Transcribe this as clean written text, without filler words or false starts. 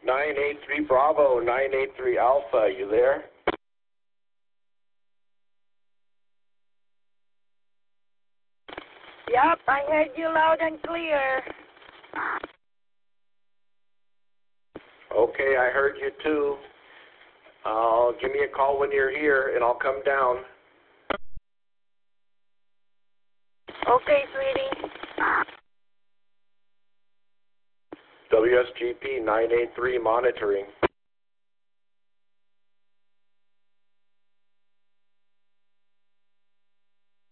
983 Bravo, 983 Alpha, you there? Yep, I heard you loud and clear. Okay, I heard you too. Give me a call when you're here, and I'll come down. Okay, sweetie. WSGP 983 monitoring.